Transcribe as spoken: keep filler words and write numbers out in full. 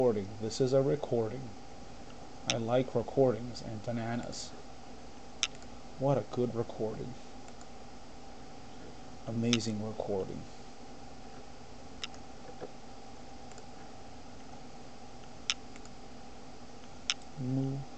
recording. This is a recording. I like recordings and bananas. What a good recording. Amazing recording. Move.